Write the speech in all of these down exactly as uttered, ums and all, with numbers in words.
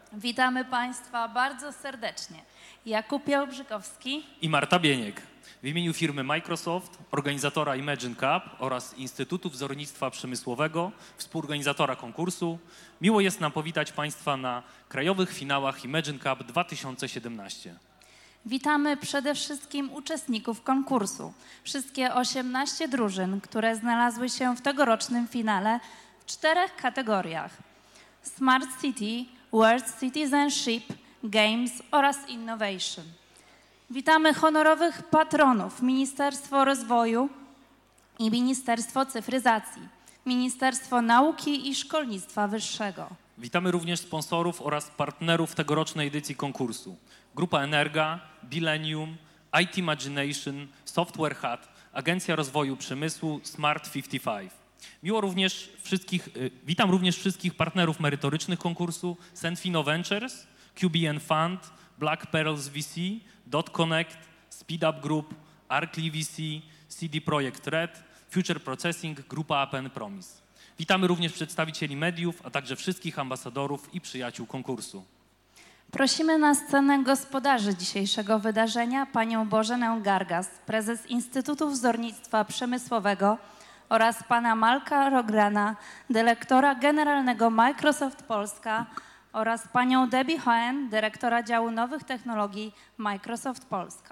Witamy Państwa bardzo serdecznie. Jakub Jałbrzykowski i Marta Bieniek. W imieniu firmy Microsoft, organizatora Imagine Cup oraz Instytutu Wzornictwa Przemysłowego, współorganizatora konkursu, miło jest nam powitać Państwa na krajowych finałach Imagine Cup dwa tysiące siedemnaście. Witamy przede wszystkim uczestników konkursu. Wszystkie osiemnaście drużyn, które znalazły się w tegorocznym finale w czterech kategoriach: Smart City, World Citizenship, Games oraz Innovation. Witamy honorowych patronów Ministerstwo Rozwoju i Ministerstwo Cyfryzacji, Ministerstwo Nauki i Szkolnictwa Wyższego. Witamy również sponsorów oraz partnerów tegorocznej edycji konkursu: Grupa Energa, Bilenium, I T Imagination, Software Hut, Agencja Rozwoju Przemysłu, Smart pięćdziesiąt pięć. Miło również wszystkich, witam również wszystkich partnerów merytorycznych konkursu: Senfino Ventures, Q B N Fund, Black Pearls V C, Dot Connect, Speedup Group, Arcli V C, C D Projekt Red, Future Processing, Grupa Apen Promise. Witamy również przedstawicieli mediów, a także wszystkich ambasadorów i przyjaciół konkursu. Prosimy na scenę gospodarzy dzisiejszego wydarzenia, panią Bożenę Gargas, prezes Instytutu Wzornictwa Przemysłowego, oraz pana Malka Rograna, dyrektora generalnego Microsoft Polska, oraz panią Debbie Hoen, dyrektora działu nowych technologii Microsoft Polska.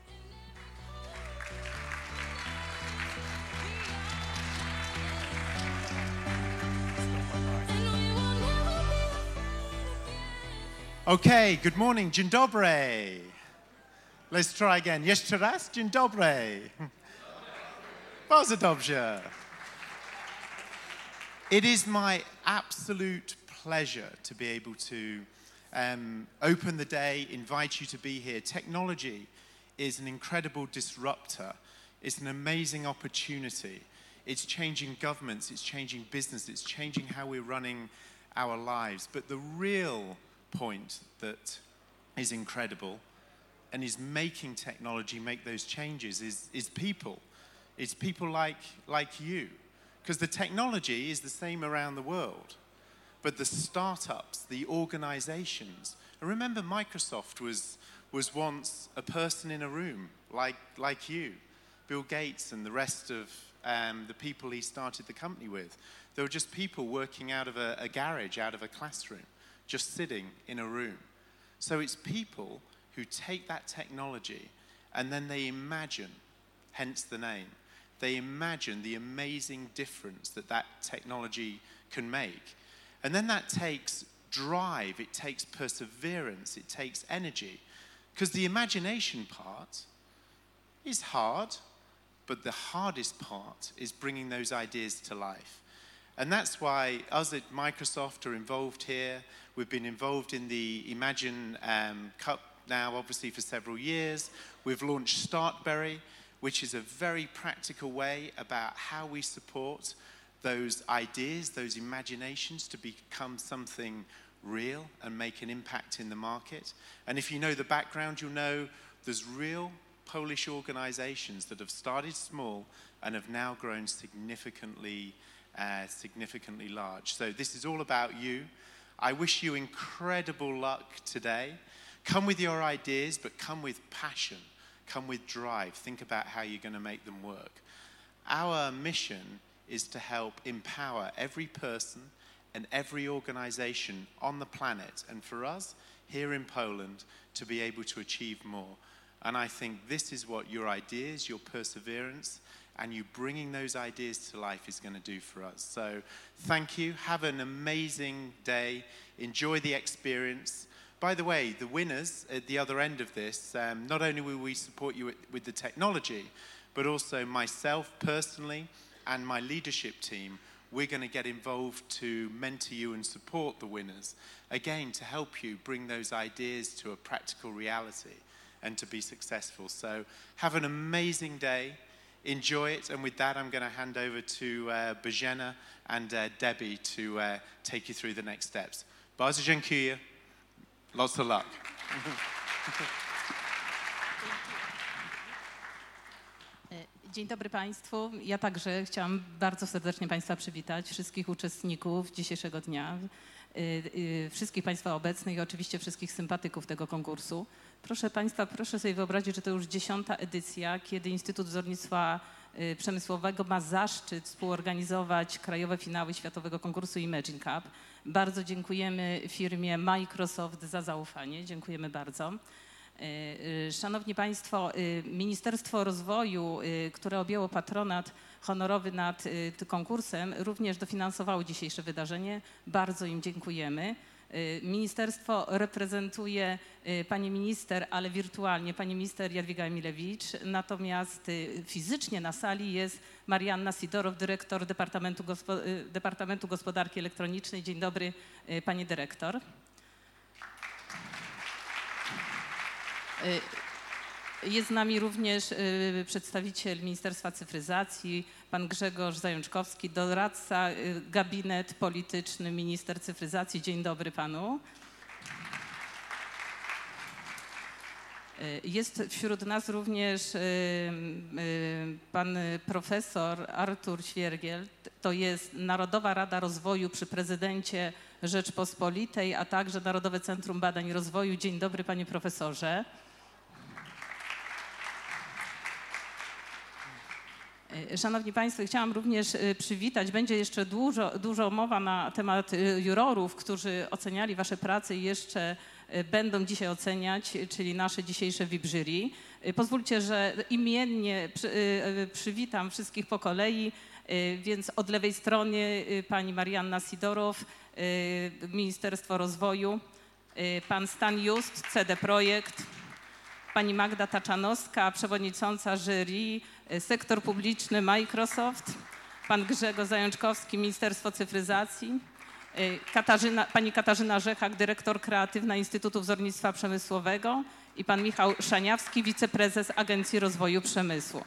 Okay, good morning, dzień dobry. Let's try again. Jeszcze raz, dzień dobry. Bardzo dobrze. It is my absolute pleasure to be able to um, open the day, invite you to be here. Technology is an incredible disruptor. It's an amazing opportunity. It's changing governments, it's changing business, it's changing how we're running our lives. But the real point that is incredible and is making technology make those changes is, is people. It's people like, like you. Because the technology is the same around the world. But the startups, the organizations, and remember Microsoft was, was once a person in a room like, like you, Bill Gates and the rest of um, the people he started the company with. They were just people working out of a, a garage, out of a classroom, just sitting in a room. So it's people who take that technology and then they imagine, hence the name, they imagine the amazing difference that that technology can make. And then that takes drive, it takes perseverance, it takes energy. Because the imagination part is hard, but the hardest part is bringing those ideas to life. And that's why us at Microsoft are involved here. We've been involved in the Imagine um, Cup now, obviously, for several years. We've launched Startberry, which is a very practical way about how we support those ideas, those imaginations to become something real and make an impact in the market. And if you know the background, you'll know there's real Polish organizations that have started small and have now grown significantly Uh, significantly large. So this is all about you. I wish you incredible luck today. Come with your ideas, but come with passion. Come with drive. Think about how you're going to make them work. Our mission is to help empower every person and every organization on the planet, and for us here in Poland, to be able to achieve more. And I think this is what your ideas, your perseverance, and you bringing those ideas to life is going to do for us. So thank you. Have an amazing day. Enjoy the experience. By the way, the winners at the other end of this, um, not only will we support you with the technology, but also myself personally and my leadership team, we're going to get involved to mentor you and support the winners. Again, to help you bring those ideas to a practical reality and to be successful. So have an amazing day. Enjoy it, and with that, I'm going to hand over to uh, Bożena and uh, Debbie to uh, take you through the next steps. Bardzo dziękuję. Lots of luck. Dzień dobry Państwu. Ja także chciałam bardzo serdecznie Państwa przywitać, wszystkich uczestników dzisiejszego dnia. wszystkich Państwa obecnych i oczywiście wszystkich sympatyków tego konkursu. Proszę Państwa, proszę sobie wyobrazić, że to już dziesiąta edycja, kiedy Instytut Wzornictwa Przemysłowego ma zaszczyt współorganizować krajowe finały Światowego Konkursu Imagine Cup. Bardzo dziękujemy firmie Microsoft za zaufanie. Dziękujemy bardzo. Szanowni Państwo, Ministerstwo Rozwoju, które objęło patronat honorowy nad tym konkursem, również dofinansowało dzisiejsze wydarzenie. Bardzo im dziękujemy. Ministerstwo reprezentuje pani minister, ale wirtualnie pani minister Jadwiga Emilewicz, natomiast fizycznie na sali jest Marianna Sidorow, dyrektor Departamentu, Gospo Departamentu Gospodarki Elektronicznej. Dzień dobry, pani dyrektor. Jest z nami również przedstawiciel Ministerstwa Cyfryzacji, pan Grzegorz Zajączkowski, doradca, gabinet polityczny, minister cyfryzacji. Dzień dobry panu. Jest wśród nas również pan profesor Artur Świergiel, to jest Narodowa Rada Rozwoju przy prezydencie Rzeczpospolitej, a także Narodowe Centrum Badań i Rozwoju. Dzień dobry panie profesorze. Szanowni Państwo, chciałam również przywitać, będzie jeszcze dużo, dużo mowa na temat jurorów, którzy oceniali Wasze prace i jeszcze będą dzisiaj oceniać, czyli nasze dzisiejsze V I P jury. Pozwólcie, że imiennie przy, przywitam wszystkich po kolei, więc od lewej strony pani Marianna Sidorow, Ministerstwo Rozwoju, pan Stan Just, C D Projekt, pani Magda Taczanowska, przewodnicząca jury, sektor publiczny Microsoft, pan Grzegorz Zajączkowski, Ministerstwo Cyfryzacji, Katarzyna, pani Katarzyna Rzechak, dyrektor kreatywna Instytutu Wzornictwa Przemysłowego i pan Michał Szaniawski, wiceprezes Agencji Rozwoju Przemysłu.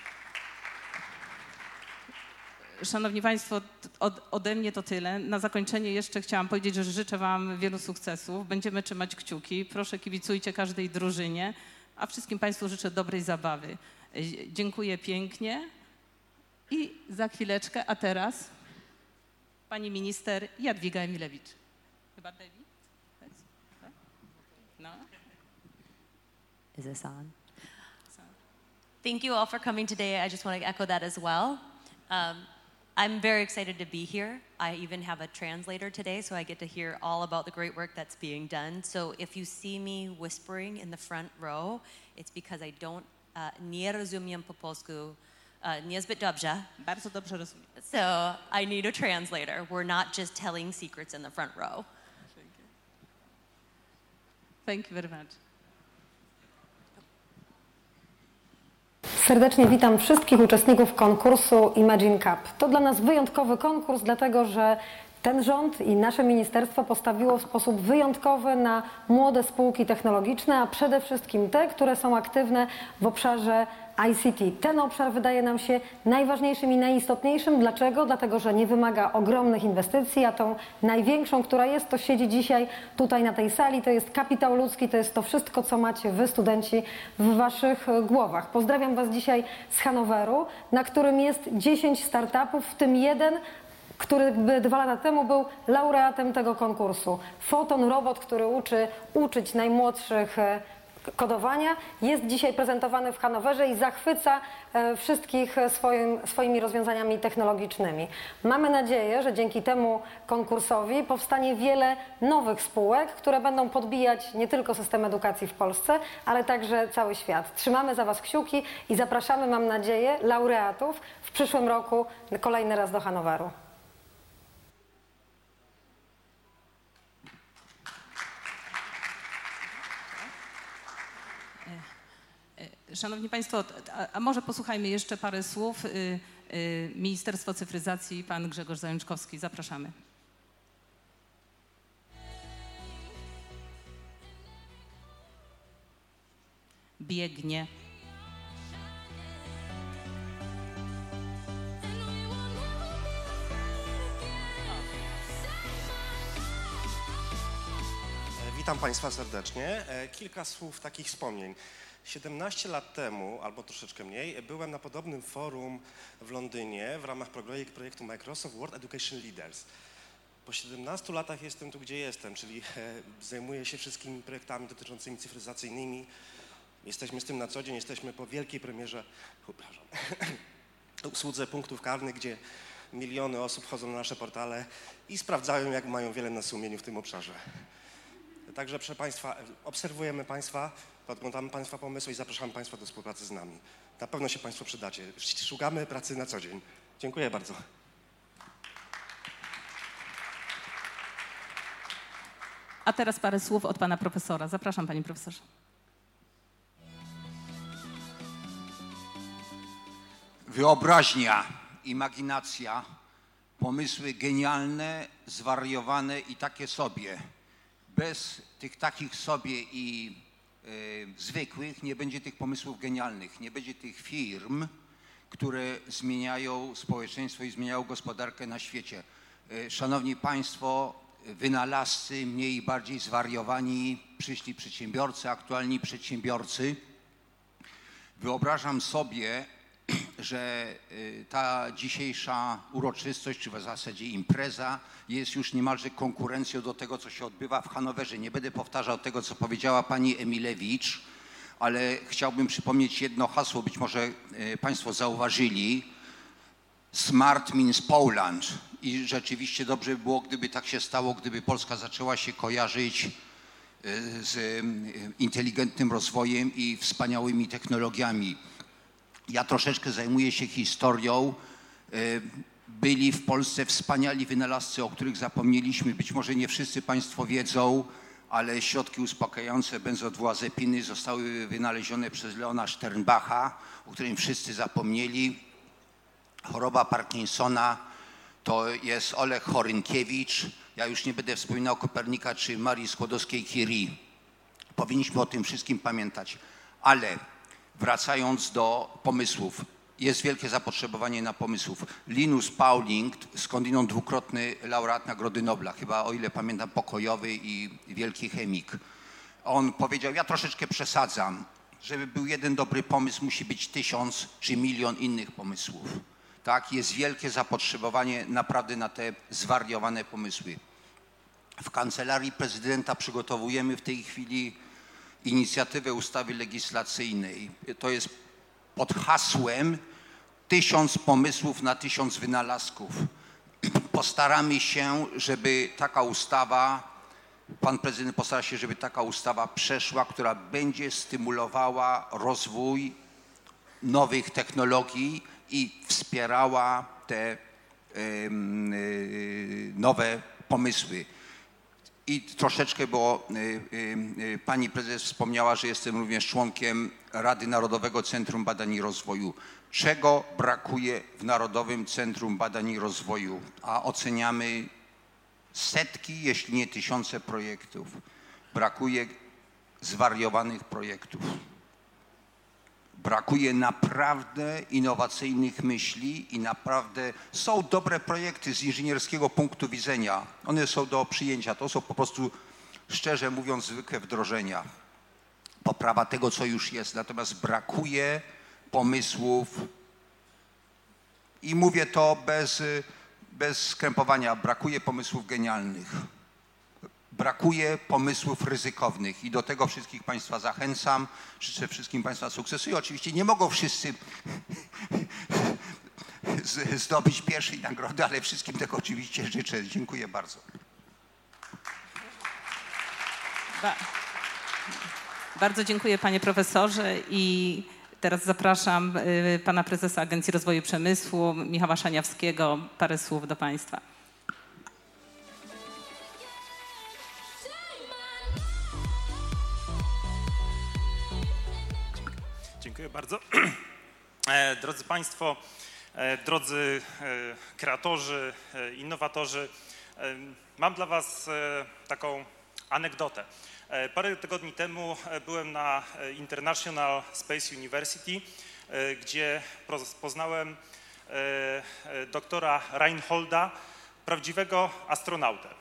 Szanowni Państwo, od, ode mnie to tyle. Na zakończenie jeszcze chciałam powiedzieć, że życzę Wam wielu sukcesów. Będziemy trzymać kciuki. Proszę, kibicujcie każdej drużynie, a wszystkim Państwu życzę dobrej zabawy. Dziękuję pięknie i za chwileczkę, a teraz pani minister Jadwiga Emilewicz. Chyba Debbie? No. Is this on? Thank you all for coming today. I just want to echo that as well. Um, I'm very excited to be here. I even have a translator today, so I get to hear all about the great work that's being done. So if you see me whispering in the front row, it's because I don't, uh, nie rozumiem po polsku, uh, niezbyt dobrze. Bardzo dobrze rozumiem. So I need a translator. We're not just telling secrets in the front row. Thank you. Thank you very much. Serdecznie witam wszystkich uczestników konkursu Imagine Cup. To dla nas wyjątkowy konkurs, dlatego że ten rząd i nasze ministerstwo postawiło w sposób wyjątkowy na młode spółki technologiczne, a przede wszystkim te, które są aktywne w obszarze I C T. Ten obszar wydaje nam się najważniejszym i najistotniejszym. Dlaczego? Dlatego, że nie wymaga ogromnych inwestycji, a tą największą, która jest, to siedzi dzisiaj tutaj na tej sali, to jest kapitał ludzki, to jest to wszystko, co macie wy, studenci, w waszych głowach. Pozdrawiam was dzisiaj z Hanoweru, na którym jest dziesięć startupów, w tym jeden, który dwa lata temu był laureatem tego konkursu. Photon Robot, który uczy uczyć najmłodszych kodowania, jest dzisiaj prezentowany w Hanowerze i zachwyca wszystkich swoim, swoimi rozwiązaniami technologicznymi. Mamy nadzieję, że dzięki temu konkursowi powstanie wiele nowych spółek, które będą podbijać nie tylko system edukacji w Polsce, ale także cały świat. Trzymamy za was kciuki i zapraszamy, mam nadzieję, laureatów w przyszłym roku kolejny raz do Hanoweru. Szanowni Państwo, a, a może posłuchajmy jeszcze parę słów. Y, y, Ministerstwo Cyfryzacji, pan Grzegorz Zajączkowski. Zapraszamy. Biegnie. Witam Państwa serdecznie. Kilka słów takich wspomnień. siedemnaście lat temu, albo troszeczkę mniej, byłem na podobnym forum w Londynie w ramach projektu Microsoft World Education Leaders. Po siedemnastu latach jestem tu, gdzie jestem, czyli zajmuję się wszystkimi projektami dotyczącymi cyfryzacyjnymi. Jesteśmy z tym na co dzień, jesteśmy po wielkiej premierze, przepraszam, usłudze punktów karnych, gdzie miliony osób chodzą na nasze portale i sprawdzają, jak mają wiele na sumieniu w tym obszarze. Także, proszę Państwa, obserwujemy Państwa, podglądamy Państwa pomysły i zapraszamy Państwa do współpracy z nami. Na pewno się Państwo przydacie. Szukamy pracy na co dzień. Dziękuję bardzo. A teraz parę słów od pana profesora. Zapraszam, panie profesorze. Wyobraźnia, imaginacja, pomysły genialne, zwariowane i takie sobie. Bez tych takich sobie i y, zwykłych nie będzie tych pomysłów genialnych, nie będzie tych firm, które zmieniają społeczeństwo i zmieniają gospodarkę na świecie. Y, szanowni Państwo, wynalazcy, mniej i bardziej zwariowani, przyszli przedsiębiorcy, aktualni przedsiębiorcy. Wyobrażam sobie, że ta dzisiejsza uroczystość, czy w zasadzie impreza jest już niemalże konkurencją do tego, co się odbywa w Hanowerze. Nie będę powtarzał tego, co powiedziała pani Emilewicz, ale chciałbym przypomnieć jedno hasło, być może Państwo zauważyli. Smart means Poland. I rzeczywiście dobrze by było, gdyby tak się stało, gdyby Polska zaczęła się kojarzyć z inteligentnym rozwojem i wspaniałymi technologiami. Ja troszeczkę zajmuję się historią. Byli w Polsce wspaniali wynalazcy, o których zapomnieliśmy. Być może nie wszyscy Państwo wiedzą, ale środki uspokajające benzodiazepiny zostały wynalezione przez Leona Sternbacha, o którym wszyscy zapomnieli. Choroba Parkinsona to jest Oleg Horynkiewicz. Ja już nie będę wspominał Kopernika czy Marii Skłodowskiej-Curie. Powinniśmy o tym wszystkim pamiętać. Ale wracając do pomysłów, jest wielkie zapotrzebowanie na pomysłów. Linus Pauling, skądinąd dwukrotny laureat Nagrody Nobla, chyba o ile pamiętam pokojowy i wielki chemik. On powiedział, ja troszeczkę przesadzam, żeby był jeden dobry pomysł, musi być tysiąc czy milion innych pomysłów. Tak, jest wielkie zapotrzebowanie naprawdę na te zwariowane pomysły. W Kancelarii Prezydenta przygotowujemy w tej chwili inicjatywę ustawy legislacyjnej. To jest pod hasłem tysiąc pomysłów na tysiąc wynalazków. Postaramy się, żeby taka ustawa, pan prezydent postara się, żeby taka ustawa przeszła, która będzie stymulowała rozwój nowych technologii i wspierała te y, y, nowe pomysły. I troszeczkę, bo y, y, pani prezes wspomniała, że jestem również członkiem Rady Narodowego Centrum Badań i Rozwoju. Czego brakuje w Narodowym Centrum Badań i Rozwoju? A oceniamy setki, jeśli nie tysiące projektów. Brakuje zwariowanych projektów. Brakuje naprawdę innowacyjnych myśli i naprawdę są dobre projekty z inżynierskiego punktu widzenia. One są do przyjęcia. To są po prostu, szczerze mówiąc, zwykłe wdrożenia. Poprawa tego, co już jest. Natomiast brakuje pomysłów i mówię to bez, bez skrępowania. Brakuje pomysłów genialnych. Brakuje pomysłów ryzykownych i do tego wszystkich Państwa zachęcam. Życzę wszystkim Państwa sukcesu i oczywiście nie mogą wszyscy zdobyć pierwszej nagrody, ale wszystkim tego oczywiście życzę. Dziękuję bardzo. Ba bardzo dziękuję, panie profesorze, i teraz zapraszam y, pana prezesa Agencji Rozwoju Przemysłu, Michała Szaniawskiego. Parę słów do Państwa. Dziękuję bardzo. E, drodzy Państwo, e, drodzy e, kreatorzy, e, innowatorzy, e, mam dla Was e, taką anegdotę. E, parę tygodni temu byłem na International Space University, e, gdzie poznałem e, e, doktora Reinholda, prawdziwego astronautę.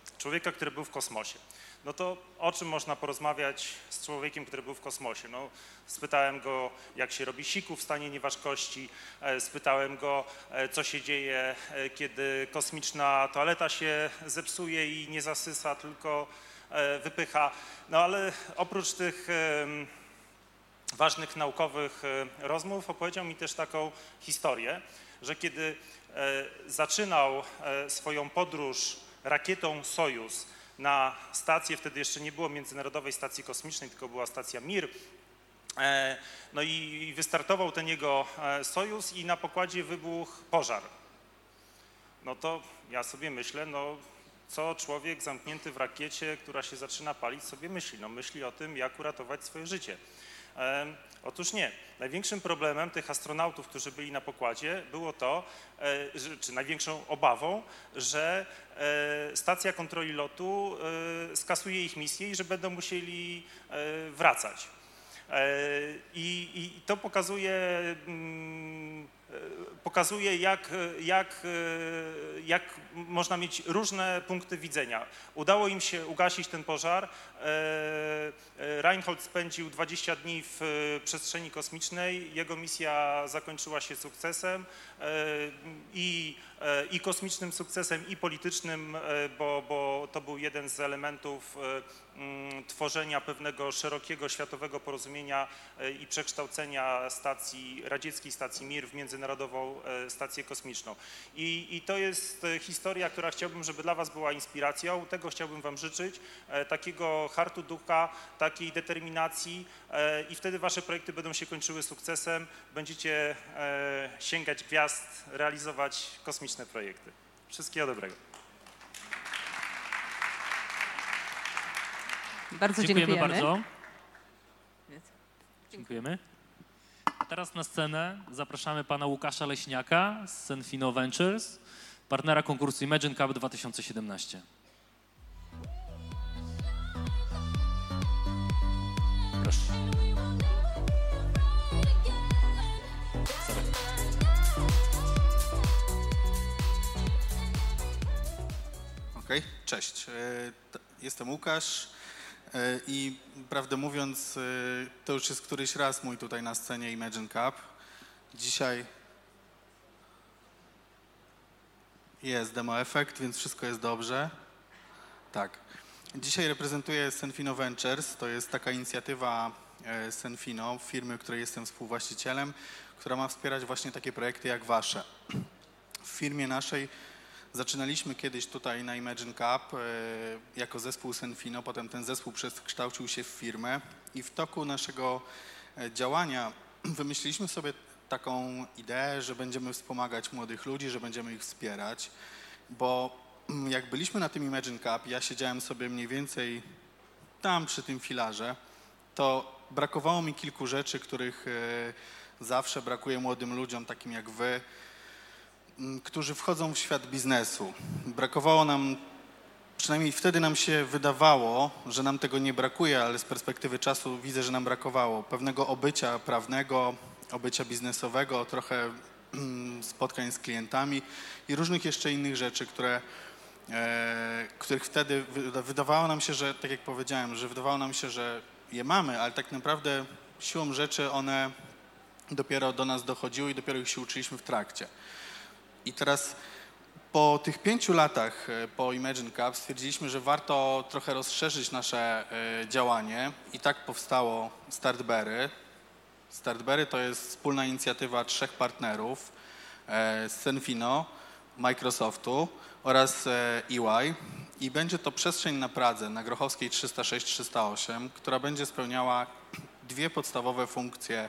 człowieka, który był w kosmosie. No to o czym można porozmawiać z człowiekiem, który był w kosmosie? No, spytałem go, jak się robi siku w stanie nieważkości, e, spytałem go, e, co się dzieje, e, kiedy kosmiczna toaleta się zepsuje i nie zasysa, tylko e, wypycha. No ale oprócz tych e, ważnych naukowych e, rozmów opowiedział mi też taką historię, że kiedy e, zaczynał e, swoją podróż rakietą Sojuz na stację, wtedy jeszcze nie było Międzynarodowej Stacji Kosmicznej, tylko była stacja Mir. No i wystartował ten jego Sojuz i na pokładzie wybuchł pożar. No to ja sobie myślę, no co człowiek zamknięty w rakiecie, która się zaczyna palić, sobie myśli? No myśli o tym, jak uratować swoje życie. E, otóż nie. Największym problemem tych astronautów, którzy byli na pokładzie, było to, e, że, czy największą obawą, że e, stacja kontroli lotu e, skasuje ich misję i że będą musieli e, wracać. E, i, I to pokazuje, mm, pokazuje jak, jak, jak można mieć różne punkty widzenia. Udało im się ugasić ten pożar. Reinhold spędził dwadzieścia dni w przestrzeni kosmicznej. Jego misja zakończyła się sukcesem i, i kosmicznym sukcesem, i politycznym, bo, bo to był jeden z elementów tworzenia pewnego szerokiego światowego porozumienia i przekształcenia stacji, radzieckiej stacji Mir w międzynarodową stację kosmiczną. I, i to jest historia, która chciałbym, żeby dla was była inspiracją. Tego chciałbym wam życzyć, takiego hartu ducha, takiej determinacji i wtedy wasze projekty będą się kończyły sukcesem. Będziecie sięgać gwiazd, realizować kosmiczne projekty. Wszystkiego dobrego. Bardzo dziękujemy. dziękujemy. bardzo. Dziękujemy. A teraz na scenę zapraszamy pana Łukasza Leśniaka z Senfino Ventures, partnera konkursu Imagine Cup dwa tysiące siedemnaście. Proszę. Okej, okay. Cześć. Jestem Łukasz i prawdę mówiąc, to już jest któryś raz mój tutaj na scenie Imagine Cup. Dzisiaj jest demo efekt, więc wszystko jest dobrze. Tak. Dzisiaj reprezentuję Senfino Ventures. To jest taka inicjatywa Senfino, firmy, której jestem współwłaścicielem, która ma wspierać właśnie takie projekty jak wasze. W firmie naszej zaczynaliśmy kiedyś tutaj na Imagine Cup e, jako zespół Senfino, potem ten zespół przekształcił się w firmę i w toku naszego działania wymyśliliśmy sobie taką ideę, że będziemy wspomagać młodych ludzi, że będziemy ich wspierać, bo jak byliśmy na tym Imagine Cup, ja siedziałem sobie mniej więcej tam przy tym filarze, to brakowało mi kilku rzeczy, których e, zawsze brakuje młodym ludziom, takim jak wy, którzy wchodzą w świat biznesu. Brakowało nam, przynajmniej wtedy nam się wydawało, że nam tego nie brakuje, ale z perspektywy czasu widzę, że nam brakowało pewnego obycia prawnego, obycia biznesowego, trochę spotkań z klientami i różnych jeszcze innych rzeczy, które, e, których wtedy wydawało nam się, że, tak jak powiedziałem, że wydawało nam się, że je mamy, ale tak naprawdę siłą rzeczy one dopiero do nas dochodziły i dopiero ich się uczyliśmy w trakcie. I teraz po tych pięciu latach po Imagine Cup stwierdziliśmy, że warto trochę rozszerzyć nasze działanie i tak powstało Startberry. Startberry to jest wspólna inicjatywa trzech partnerów z Senfino, Microsoftu oraz E Y i będzie to przestrzeń na Pradze, na Grochowskiej trzysta sześć trzysta osiem, która będzie spełniała dwie podstawowe funkcje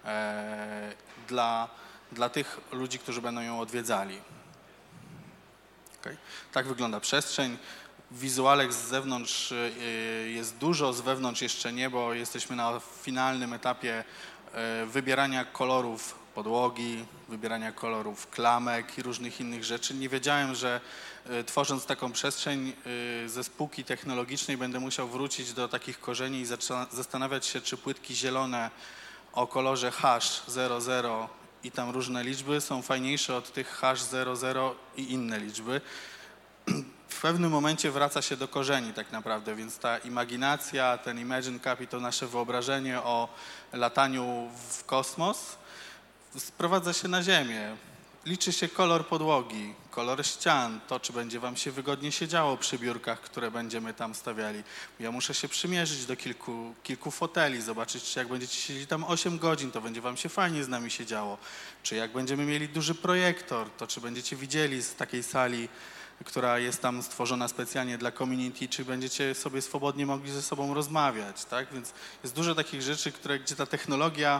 dla dla tych ludzi, którzy będą ją odwiedzali. Okay. Tak wygląda przestrzeń. Wizualek z zewnątrz jest dużo, z wewnątrz jeszcze nie, bo jesteśmy na finalnym etapie wybierania kolorów podłogi, wybierania kolorów klamek i różnych innych rzeczy. Nie wiedziałem, że tworząc taką przestrzeń ze spółki technologicznej będę musiał wrócić do takich korzeni i zastanawiać się, czy płytki zielone o kolorze hash zero zero i tam różne liczby są fajniejsze od tych hash zero zero i inne liczby. W w pewnym momencie wraca się do korzeni tak naprawdę, więc ta imaginacja, ten Imagine Cup i to nasze wyobrażenie o lataniu w kosmos sprowadza się na ziemię. Liczy się kolor podłogi, kolor ścian, to czy będzie wam się wygodnie siedziało przy biurkach, które będziemy tam stawiali. Ja muszę się przymierzyć do kilku, kilku foteli, zobaczyć, czy jak będziecie siedzieć tam osiem godzin, to będzie wam się fajnie z nami siedziało. Czy jak będziemy mieli duży projektor, to czy będziecie widzieli z takiej sali, która jest tam stworzona specjalnie dla community, czy będziecie sobie swobodnie mogli ze sobą rozmawiać, tak? Więc jest dużo takich rzeczy, które, gdzie ta technologia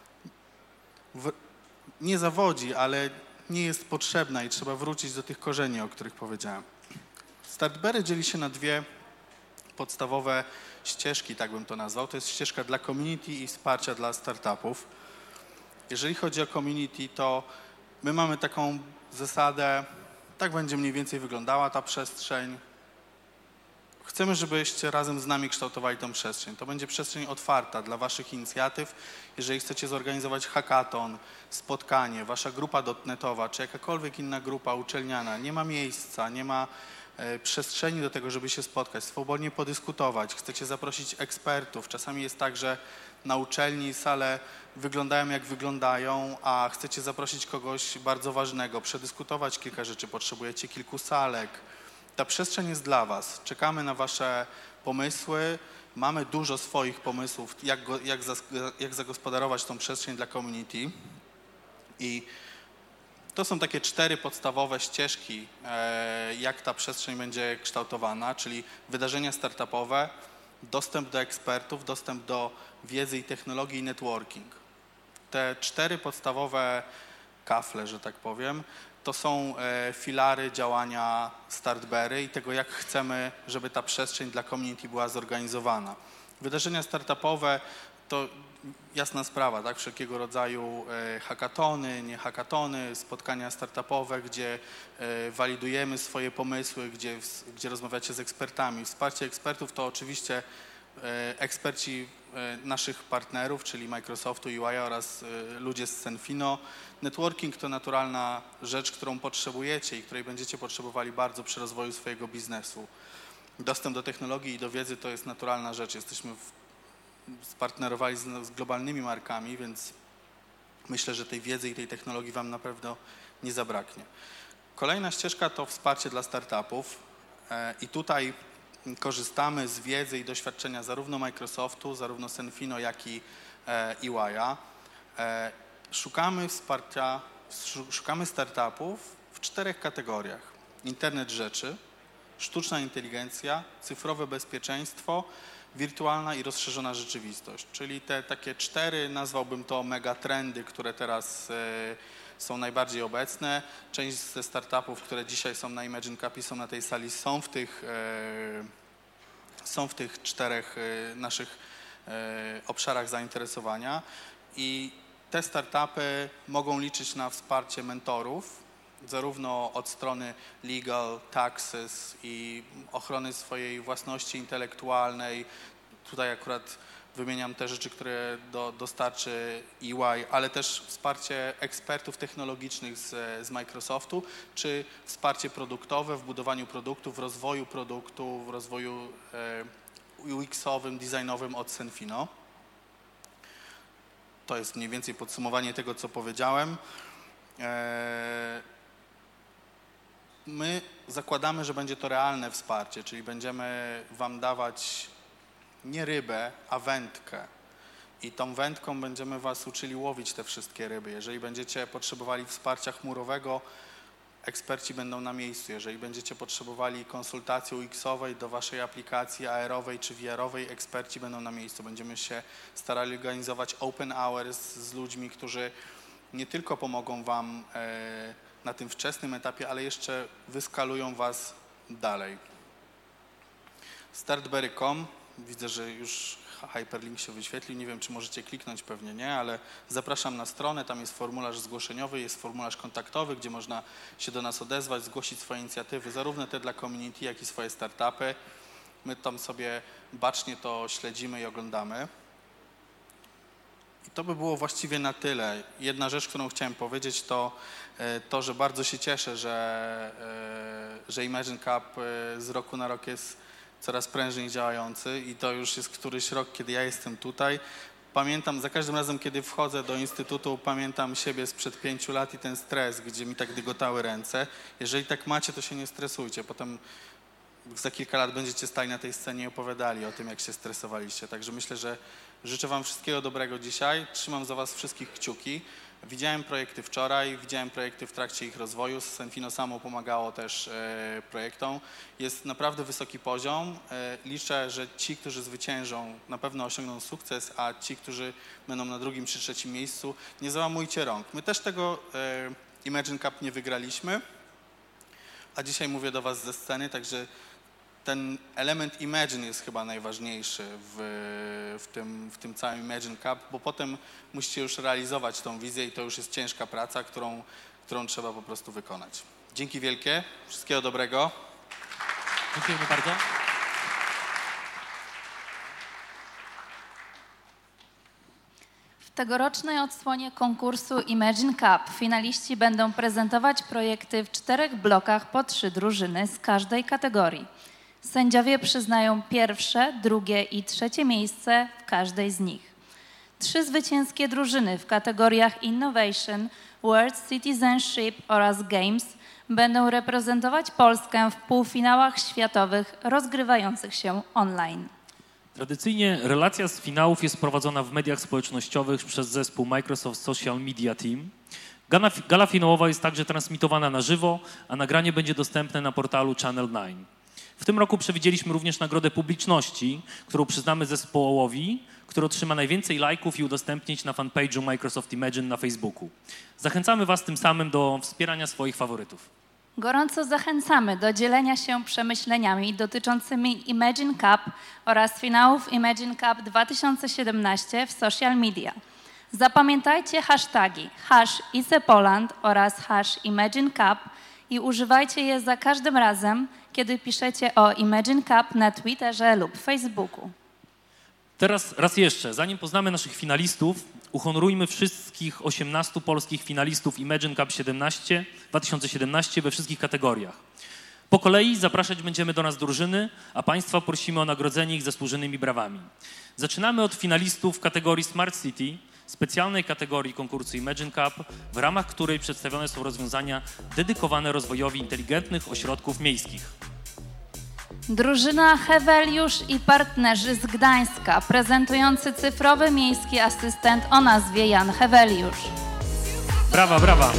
w, nie zawodzi, ale nie jest potrzebna i trzeba wrócić do tych korzeni, o których powiedziałem. Startberry dzieli się na dwie podstawowe ścieżki, tak bym to nazwał. To jest ścieżka dla community i wsparcia dla startupów. Jeżeli chodzi o community, to my mamy taką zasadę, tak będzie mniej więcej wyglądała ta przestrzeń. Chcemy, żebyście razem z nami kształtowali tę przestrzeń. To będzie przestrzeń otwarta dla waszych inicjatyw. Jeżeli chcecie zorganizować hackathon, spotkanie, wasza grupa dotnetowa, czy jakakolwiek inna grupa uczelniana, nie ma miejsca, nie ma e, przestrzeni do tego, żeby się spotkać, swobodnie podyskutować, chcecie zaprosić ekspertów. Czasami jest tak, że na uczelni sale wyglądają jak wyglądają, a chcecie zaprosić kogoś bardzo ważnego, przedyskutować kilka rzeczy, potrzebujecie kilku salek. Ta przestrzeń jest dla was. Czekamy na wasze pomysły. Mamy dużo swoich pomysłów, jak, go, jak, za, jak zagospodarować tą przestrzeń dla community. I to są takie cztery podstawowe ścieżki, e, jak ta przestrzeń będzie kształtowana, czyli wydarzenia startupowe, dostęp do ekspertów, dostęp do wiedzy i technologii i networking. Te cztery podstawowe kafle, że tak powiem, to są e, filary działania Startberry i tego, jak chcemy, żeby ta przestrzeń dla community była zorganizowana. Wydarzenia startupowe to jasna sprawa, tak? Wszelkiego rodzaju e, hackatony, nie hackatony, spotkania startupowe, gdzie e, walidujemy swoje pomysły, gdzie, gdzie rozmawiacie z ekspertami. Wsparcie ekspertów to oczywiście e, eksperci e, naszych partnerów, czyli Microsoftu, U I oraz e, ludzie z Senfino. Networking to naturalna rzecz, którą potrzebujecie i której będziecie potrzebowali bardzo przy rozwoju swojego biznesu. Dostęp do technologii i do wiedzy to jest naturalna rzecz. Jesteśmy w, spartnerowali z, z globalnymi markami, więc myślę, że tej wiedzy i tej technologii wam na pewno nie zabraknie. Kolejna ścieżka to wsparcie dla startupów e, i tutaj korzystamy z wiedzy i doświadczenia zarówno Microsoftu, zarówno Senfino, jak i e, E Y-a. E, Szukamy wsparcia, szukamy startupów w czterech kategoriach. Internet rzeczy, sztuczna inteligencja, cyfrowe bezpieczeństwo, wirtualna i rozszerzona rzeczywistość. Czyli te takie cztery, nazwałbym to megatrendy, które teraz e, są najbardziej obecne. Część ze startupów, które dzisiaj są na Imagine Cup i są na tej sali, są w tych, e, są w tych czterech e, naszych e, obszarach zainteresowania i te startupy mogą liczyć na wsparcie mentorów, zarówno od strony legal, taxes i ochrony swojej własności intelektualnej. Tutaj akurat wymieniam te rzeczy, które do, dostarczy E Y, ale też wsparcie ekspertów technologicznych z, z Microsoftu, czy wsparcie produktowe w budowaniu produktów, w rozwoju produktu, w rozwoju e, U X-owym, designowym od Senfino. To jest mniej więcej podsumowanie tego, co powiedziałem. My zakładamy, że będzie to realne wsparcie, czyli będziemy wam dawać nie rybę, a wędkę. I tą wędką będziemy was uczyli łowić te wszystkie ryby. Jeżeli będziecie potrzebowali wsparcia chmurowego, eksperci będą na miejscu. Jeżeli będziecie potrzebowali konsultacji U X-owej do waszej aplikacji A R-owej czy V R-owej, eksperci będą na miejscu. Będziemy się starali organizować open hours z ludźmi, którzy nie tylko pomogą wam e, na tym wczesnym etapie, ale jeszcze wyskalują was dalej. Startberry kropka com. Widzę, że już hyperlink się wyświetlił. Nie wiem, czy możecie kliknąć, pewnie nie, ale zapraszam na stronę. Tam jest formularz zgłoszeniowy, jest formularz kontaktowy, gdzie można się do nas odezwać, zgłosić swoje inicjatywy, zarówno te dla community, jak i swoje startupy. My tam sobie bacznie to śledzimy i oglądamy. I to by było właściwie na tyle. Jedna rzecz, którą chciałem powiedzieć, to to, że bardzo się cieszę, że, że Imagine Cup z roku na rok jest coraz prężniej działający i to już jest któryś rok, kiedy ja jestem tutaj. Pamiętam, za każdym razem, kiedy wchodzę do Instytutu, pamiętam siebie sprzed pięciu lat i ten stres, gdzie mi tak dygotały ręce. Jeżeli tak macie, to się nie stresujcie. Potem za kilka lat będziecie stali na tej scenie i opowiadali o tym, jak się stresowaliście. Także myślę, że życzę wam wszystkiego dobrego dzisiaj. Trzymam za was wszystkich kciuki. Widziałem projekty wczoraj, widziałem projekty w trakcie ich rozwoju. Senfino samo pomagało też e, projektom. Jest naprawdę wysoki poziom. E, liczę, że ci, którzy zwyciężą, na pewno osiągną sukces, a ci, którzy będą na drugim czy trzecim miejscu, nie załamujcie rąk. My też tego e, Imagine Cup nie wygraliśmy, a dzisiaj mówię do was ze sceny, także ten element Imagine jest chyba najważniejszy w, w, tym, w tym całym Imagine Cup, bo potem musicie już realizować tą wizję i to już jest ciężka praca, którą, którą trzeba po prostu wykonać. Dzięki wielkie, wszystkiego dobrego. Dziękujemy bardzo. W tegorocznej odsłonie konkursu Imagine Cup finaliści będą prezentować projekty w czterech blokach po trzy drużyny z każdej kategorii. Sędziowie przyznają pierwsze, drugie i trzecie miejsce w każdej z nich. Trzy zwycięskie drużyny w kategoriach Innovation, World Citizenship oraz Games będą reprezentować Polskę w półfinałach światowych rozgrywających się online. Tradycyjnie relacja z finałów jest prowadzona w mediach społecznościowych przez zespół Microsoft Social Media Team. Gala, gala finałowa jest także transmitowana na żywo, a nagranie będzie dostępne na portalu Channel dziewięć. W tym roku przewidzieliśmy również nagrodę publiczności, którą przyznamy zespołowi, który otrzyma najwięcej lajków i udostępnić na fanpage'u Microsoft Imagine na Facebooku. Zachęcamy was tym samym do wspierania swoich faworytów. Gorąco zachęcamy do dzielenia się przemyśleniami dotyczącymi Imagine Cup oraz finałów Imagine Cup dwa tysiące siedemnaście w social media. Zapamiętajcie hashtagi hash ISEPoland oraz hash Imagine Cup i używajcie je za każdym razem, kiedy piszecie o Imagine Cup na Twitterze lub Facebooku. Teraz raz jeszcze, zanim poznamy naszych finalistów, uhonorujmy wszystkich osiemnastu polskich finalistów Imagine Cup siedemnaście, dwa tysiące siedemnaście we wszystkich kategoriach. Po kolei zapraszać będziemy do nas drużyny, a państwa prosimy o nagrodzenie ich zasłużonymi brawami. Zaczynamy od finalistów w kategorii Smart City, specjalnej kategorii konkursu Imagine Cup, w ramach której przedstawione są rozwiązania dedykowane rozwojowi inteligentnych ośrodków miejskich. Drużyna Heweliusz i partnerzy z Gdańska, prezentujący cyfrowy miejski asystent o nazwie Jan Heweliusz. Brawa, brawa.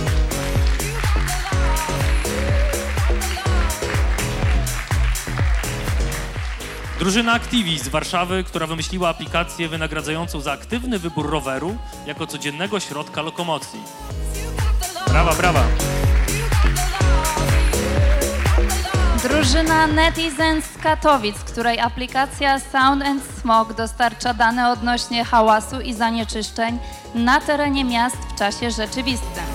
Drużyna Activis z Warszawy, która wymyśliła aplikację wynagradzającą za aktywny wybór roweru jako codziennego środka lokomocji. Brawa, brawa. Drużyna Netizens z Katowic, której aplikacja Sound and Smog dostarcza dane odnośnie hałasu i zanieczyszczeń na terenie miast w czasie rzeczywistym.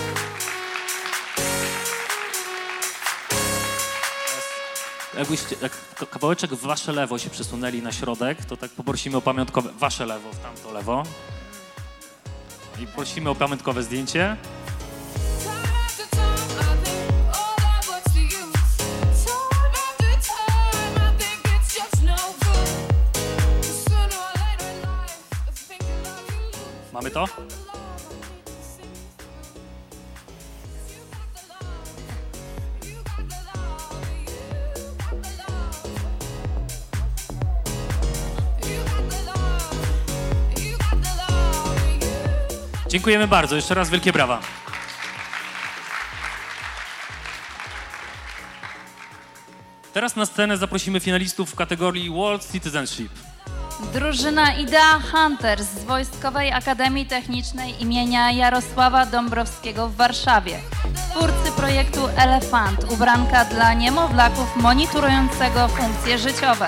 Jakbyście jak kawałeczek w wasze lewo się przesunęli na środek, to tak poprosimy o pamiątkowe, wasze lewo, w tamto lewo. I prosimy o pamiątkowe zdjęcie. Mamy to? Dziękujemy bardzo. Jeszcze raz wielkie brawa. Teraz na scenę zaprosimy finalistów w kategorii World Citizenship. Drużyna Idea Hunters z Wojskowej Akademii Technicznej imienia Jarosława Dąbrowskiego w Warszawie. Twórcy projektu Elefant, ubranka dla niemowlaków monitorującego funkcje życiowe.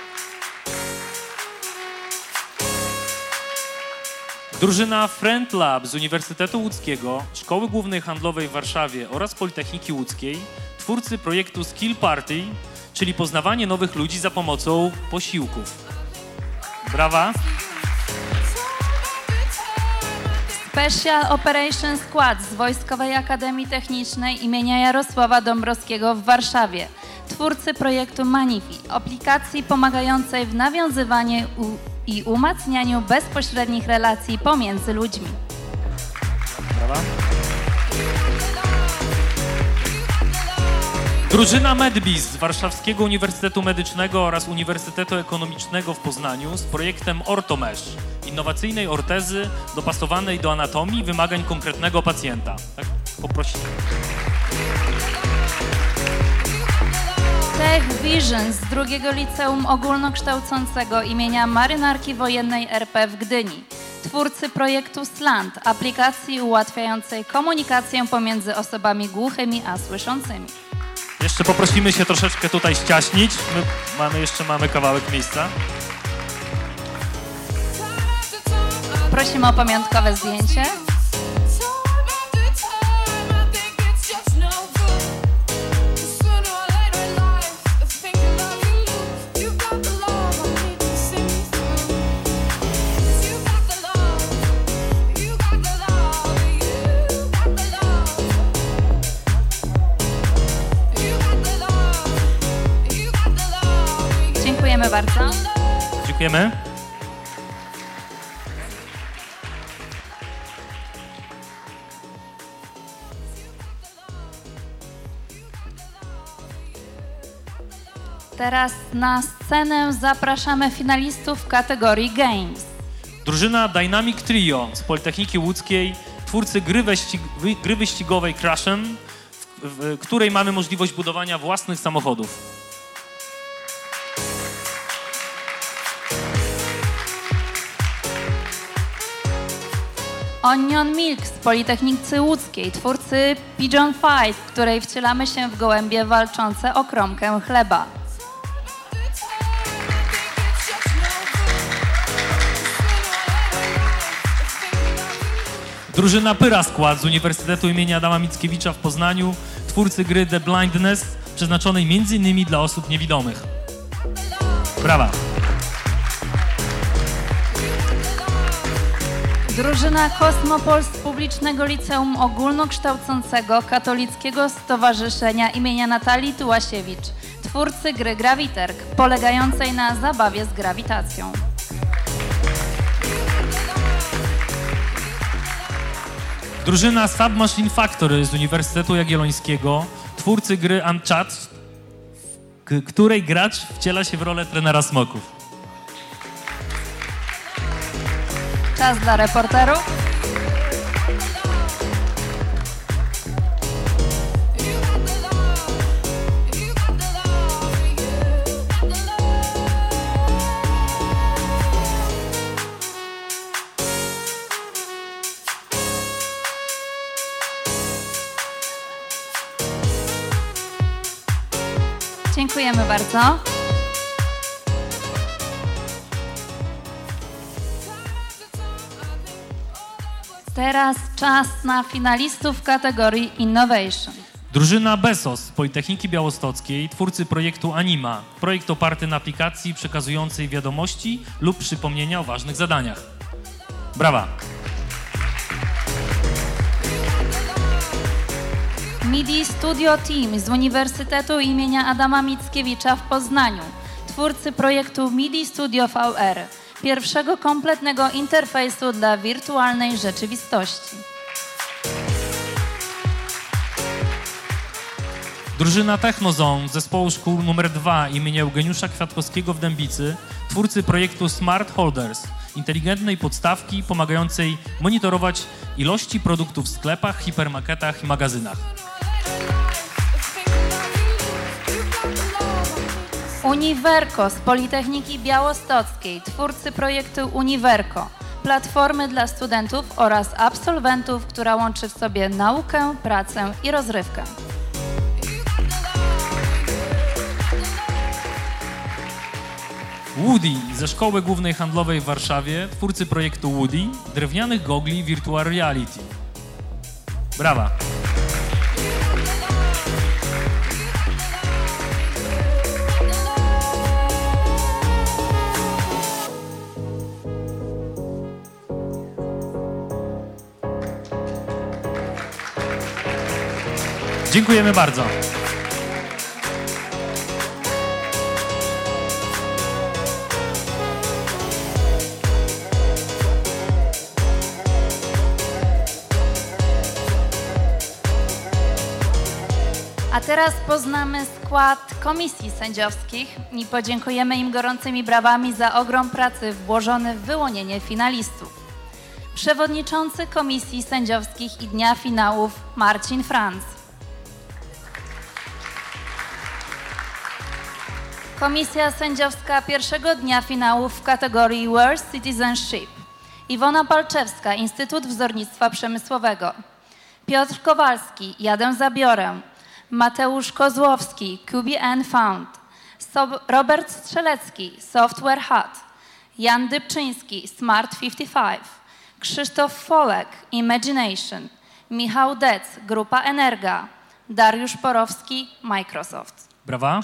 Drużyna Friend Lab z Uniwersytetu Łódzkiego, Szkoły Głównej Handlowej w Warszawie oraz Politechniki Łódzkiej, twórcy projektu Skill Party, czyli poznawanie nowych ludzi za pomocą posiłków. Brawa. Special Operations Squad z Wojskowej Akademii Technicznej imienia Jarosława Dąbrowskiego w Warszawie. Twórcy projektu Manifi, aplikacji pomagającej w nawiązywaniu i umacnianiu bezpośrednich relacji pomiędzy ludźmi. Brawa. Drużyna Medbis z Warszawskiego Uniwersytetu Medycznego oraz Uniwersytetu Ekonomicznego w Poznaniu z projektem OrtoMesh, innowacyjnej ortezy dopasowanej do anatomii i wymagań konkretnego pacjenta. Tak? Poprosić. Tech Vision z drugiego Liceum Ogólnokształcącego imienia Marynarki Wojennej R P w Gdyni. Twórcy projektu Slant, aplikacji ułatwiającej komunikację pomiędzy osobami głuchymi a słyszącymi. Jeszcze poprosimy się troszeczkę tutaj ściaśnić. My mamy, jeszcze mamy kawałek miejsca. Prosimy o pamiątkowe zdjęcie. Dziękujemy bardzo. Dziękujemy. Teraz na scenę zapraszamy finalistów w kategorii Games. Drużyna Dynamic Trio z Politechniki Łódzkiej, twórcy gry, wyścig, gry wyścigowej Crashen, w, w której mamy możliwość budowania własnych samochodów. Onion Milk z Politechniki Łódzkiej, twórcy Pigeon Fight, w której wcielamy się w gołębie walczące o kromkę chleba. Drużyna Pyra Skład z Uniwersytetu imienia Adama Mickiewicza w Poznaniu, twórcy gry The Blindness, przeznaczonej między innymi dla osób niewidomych. Brawa! Drużyna Kosmopol z Publicznego Liceum Ogólnokształcącego Katolickiego Stowarzyszenia imienia Natalii Tułasiewicz, twórcy gry Graviterg, polegającej na zabawie z grawitacją. Drużyna Submachine Factory z Uniwersytetu Jagiellońskiego, twórcy gry Uncharted, k- której gracz wciela się w rolę trenera smoków. Czas dla reporterów. Dziękujemy bardzo. Teraz czas na finalistów w kategorii Innovation. Drużyna Besos z Politechniki Białostockiej, twórcy projektu Anima, projekt oparty na aplikacji przekazującej wiadomości lub przypomnienia o ważnych zadaniach. Brawa! MIDI Studio Team z Uniwersytetu imienia Adama Mickiewicza w Poznaniu, twórcy projektu MIDI Studio V R, pierwszego kompletnego interfejsu dla wirtualnej rzeczywistości. Drużyna Technozone z zespołu szkół numer dwa imienia Eugeniusza Kwiatkowskiego w Dębicy, twórcy projektu Smart Holders, inteligentnej podstawki pomagającej monitorować ilości produktów w sklepach, hipermarketach i magazynach. Uniwerko z Politechniki Białostockiej, twórcy projektu Uniwerko, platformy dla studentów oraz absolwentów, która łączy w sobie naukę, pracę i rozrywkę. Woody ze Szkoły Głównej Handlowej w Warszawie, twórcy projektu Woody, drewnianych gogli Virtual Reality. Brawa! Dziękujemy bardzo. A teraz poznamy skład komisji sędziowskich i podziękujemy im gorącymi brawami za ogrom pracy włożony w wyłonienie finalistów. Przewodniczący komisji sędziowskich i dnia finałów Marcin Franz. Komisja sędziowska pierwszego dnia finałów w kategorii Worst Citizenship. Iwona Palczewska, Instytut Wzornictwa Przemysłowego. Piotr Kowalski, Jadę Zabiorę. Mateusz Kozłowski, Q B N Found. Sob- Robert Strzelecki, Software Hut. Jan Dybczyński, Smart pięćdziesiąt pięć. Krzysztof Folek, Imagination. Michał Dec, Grupa Energa. Dariusz Porowski, Microsoft. Brawa.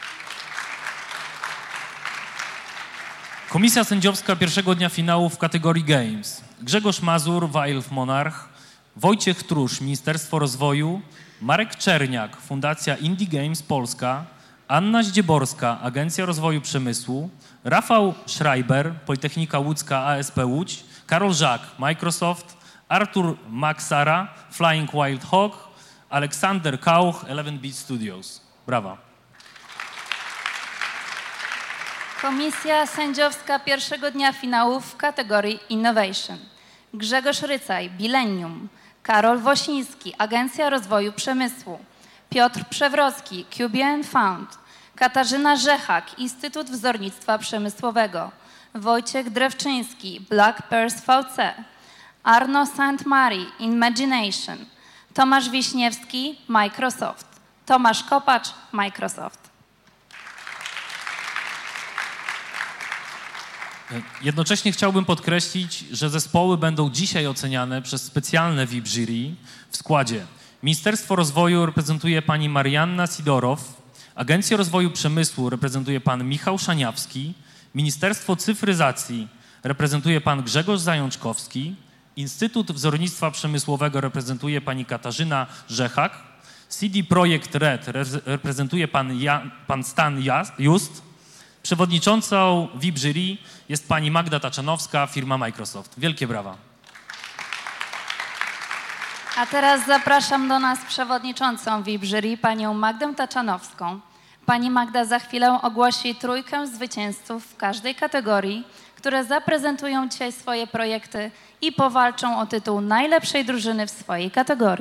Komisja sędziowska pierwszego dnia finału w kategorii Games. Grzegorz Mazur, Wild Monarch. Wojciech Trusz, Ministerstwo Rozwoju. Marek Czerniak, Fundacja Indie Games Polska. Anna Zdzieborska, Agencja Rozwoju Przemysłu. Rafał Schreiber, Politechnika Łódzka A S P Łódź. Karol Żak, Microsoft. Artur Maksara, Flying Wild Hog. Aleksander Kauch, Eleven Beat Studios. Brawa. Komisja sędziowska pierwszego dnia finałów w kategorii Innovation. Grzegorz Rycaj, Bilenium. Karol Wosiński, Agencja Rozwoju Przemysłu. Piotr Przewrocki, Q B N Found. Katarzyna Rzechak, Instytut Wzornictwa Przemysłowego. Wojciech Drewczyński, Black Purse V C. Arno Saint-Marie, Imagination. Tomasz Wiśniewski, Microsoft. Tomasz Kopacz, Microsoft. Jednocześnie chciałbym podkreślić, że zespoły będą dzisiaj oceniane przez specjalne V I P jury w składzie. Ministerstwo Rozwoju reprezentuje pani Marianna Sidorow, Agencję Rozwoju Przemysłu reprezentuje pan Michał Szaniawski, Ministerstwo Cyfryzacji reprezentuje pan Grzegorz Zajączkowski, Instytut Wzornictwa Przemysłowego reprezentuje pani Katarzyna Rzechak, C D Projekt Red reprezentuje pan, ja, pan Stan Just, przewodniczącą V I P jury jest pani Magda Taczanowska, firma Microsoft. Wielkie brawa. A teraz zapraszam do nas przewodniczącą V I P jury, panią Magdę Taczanowską. Pani Magda za chwilę ogłosi trójkę zwycięzców w każdej kategorii, które zaprezentują dzisiaj swoje projekty i powalczą o tytuł najlepszej drużyny w swojej kategorii.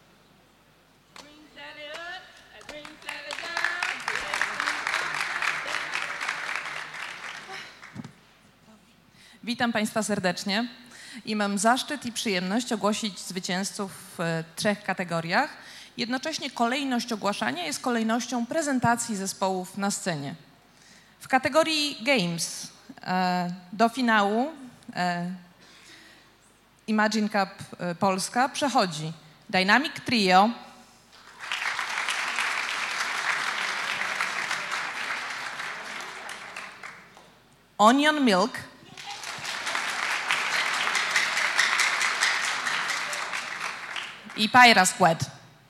Witam Państwa serdecznie i mam zaszczyt i przyjemność ogłosić zwycięzców w trzech kategoriach. Jednocześnie kolejność ogłaszania jest kolejnością prezentacji zespołów na scenie. W kategorii Games e, do finału e, Imagine Cup e, Polska przechodzi Dynamic Trio, Onion Milk, i Pyra Squad.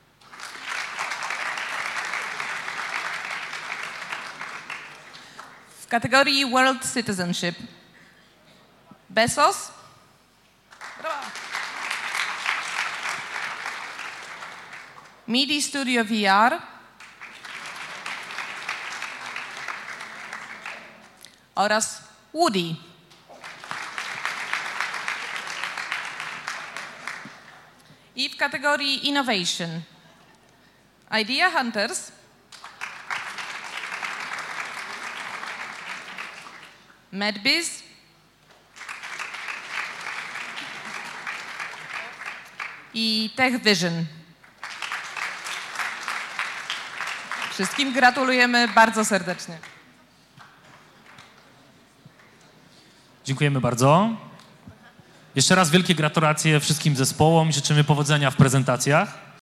W kategorii World Citizenship Bezos, brawo. MIDI Studio V R oraz Woody. I w kategorii Innovation Idea Hunters, MedBiz i Tech Vision. Wszystkim gratulujemy bardzo serdecznie. Dziękujemy bardzo. Jeszcze raz wielkie gratulacje wszystkim zespołom i życzymy powodzenia w prezentacjach.